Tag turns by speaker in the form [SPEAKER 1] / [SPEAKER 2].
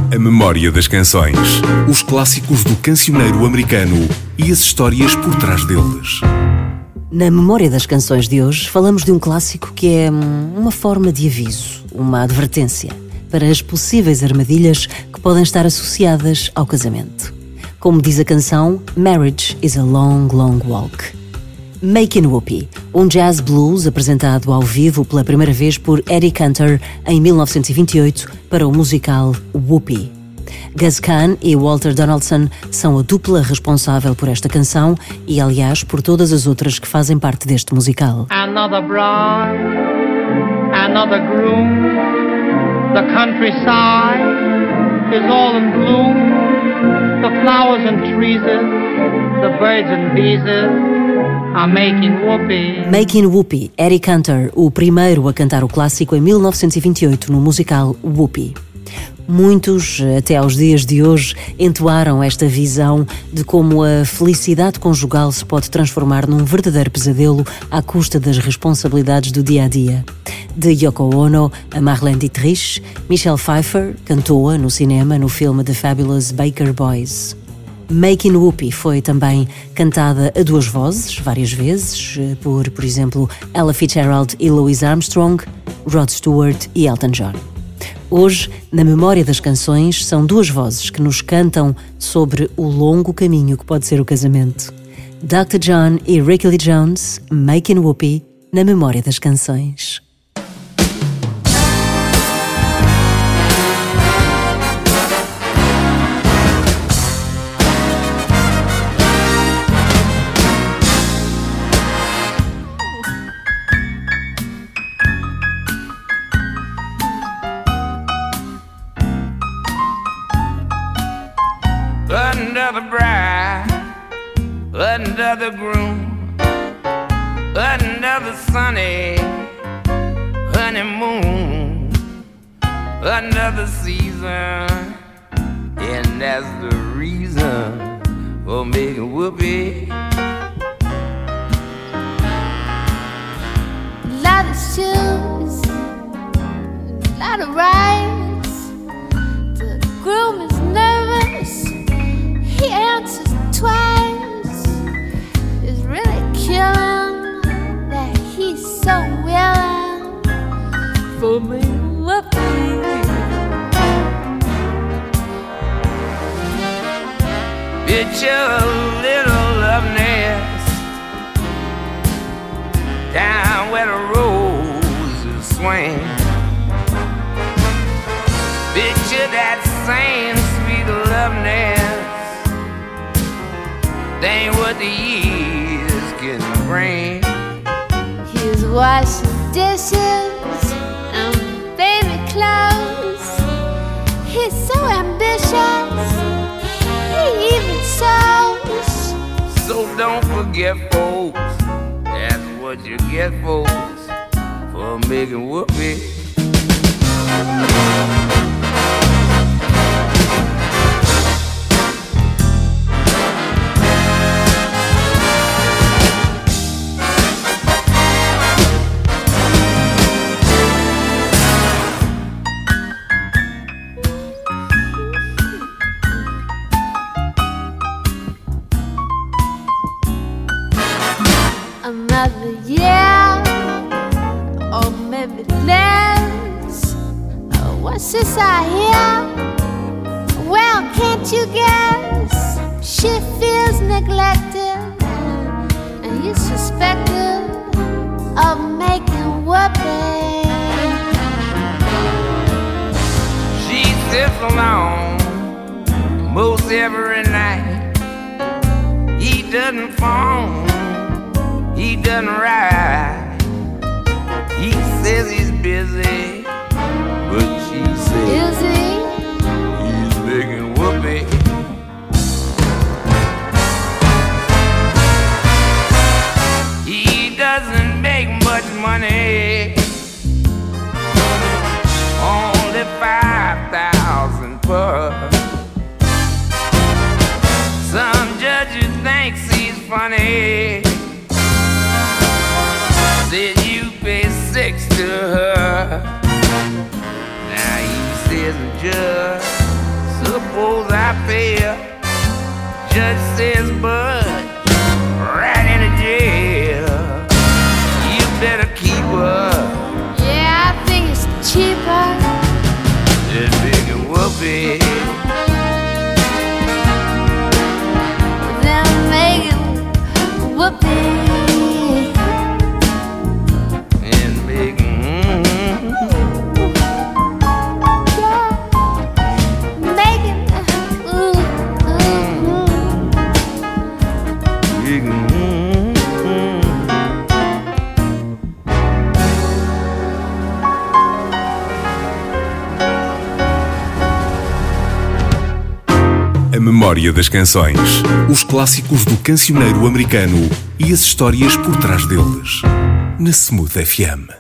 [SPEAKER 1] A memória das canções. Os clássicos do cancioneiro americano e as histórias por trás deles.
[SPEAKER 2] Na memória das canções de hoje, falamos de um clássico que é uma forma de aviso, uma advertência para as possíveis armadilhas que podem estar associadas ao casamento. Como diz a canção, Marriage is a long, long walk. Making Whoopee, um jazz blues apresentado ao vivo pela primeira vez por Eddie Cantor em 1928 para o musical Whoopee. Gus Kahn e Walter Donaldson são a dupla responsável por esta canção e, aliás, por todas as outras que fazem parte deste musical.
[SPEAKER 3] Another bride, another groom, the countryside is all in bloom, the flowers and trees, the birds and bees are making whoopee.
[SPEAKER 2] Making Whoopee, Eddie Cantor, o primeiro a cantar o clássico em 1928 no musical Whoopee. Muitos, até aos dias de hoje, entoaram esta visão de como a felicidade conjugal se pode transformar num verdadeiro pesadelo à custa das responsabilidades do dia-a-dia. De Yoko Ono a Marlene Dietrich, Michelle Pfeiffer cantou-a no cinema no filme The Fabulous Baker Boys. Making Whoopee foi também cantada a duas vozes, várias vezes, por exemplo, Ella Fitzgerald e Louis Armstrong, Rod Stewart e Elton John. Hoje, na memória das canções, são duas vozes que nos cantam sobre o longo caminho que pode ser o casamento. Dr. John e Ricky Lee Jones, Making Whoopee, na memória das canções.
[SPEAKER 4] Another bride, another groom, another sunny honeymoon, another season, and that's the reason for making whoopee.
[SPEAKER 5] Lot of shoes, lot of rides. The groom is nervous. He answers twice. It's really killing that he's so willing for me to whoopee.
[SPEAKER 4] Picture a little love nest down where the roses swing. Picture that same sweet love nest. That ain't what the years can bring.
[SPEAKER 5] He's washing dishes and baby clothes. He's so ambitious. He even sews.
[SPEAKER 4] So don't forget, folks, that's what you get, folks, for making whoopee.
[SPEAKER 5] Another year, or maybe less. What's this I hear? Well, can't you guess? She feels neglected, and he's suspected of making whoopee.
[SPEAKER 4] She sits alone most every night. He doesn't phone. He doesn't ride. He says he's busy, but she says
[SPEAKER 5] Is he?
[SPEAKER 4] he's making whoopee. He doesn't make much money, only 5,000 per. Some judges thinks he's funny. Said you pay 6 to her. Now he says the judge suppose I fail. Judge says, Bud, right into jail. You better keep her.
[SPEAKER 5] Yeah, I think it's cheaper
[SPEAKER 4] than Big and Whoopi.
[SPEAKER 5] than making whoopee.
[SPEAKER 4] And Big
[SPEAKER 1] A memória das canções, os clássicos do cancioneiro americano e as histórias por trás deles, na Smooth FM.